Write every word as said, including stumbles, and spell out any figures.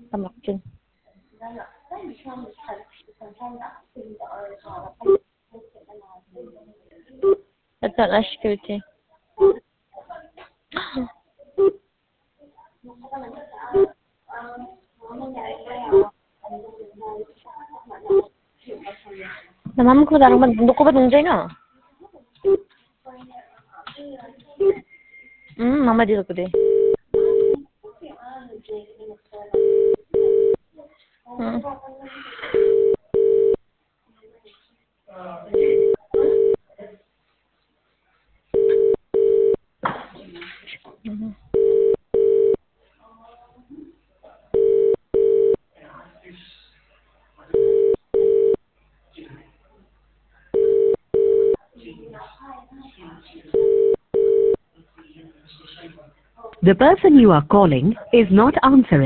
tầm đặc trưng. That's not aşkı. Namam ko darang bundok ko ba nungjay na? Hmm, mama dito ko de. Hmm. Mm-hmm. The person you are calling is not answering.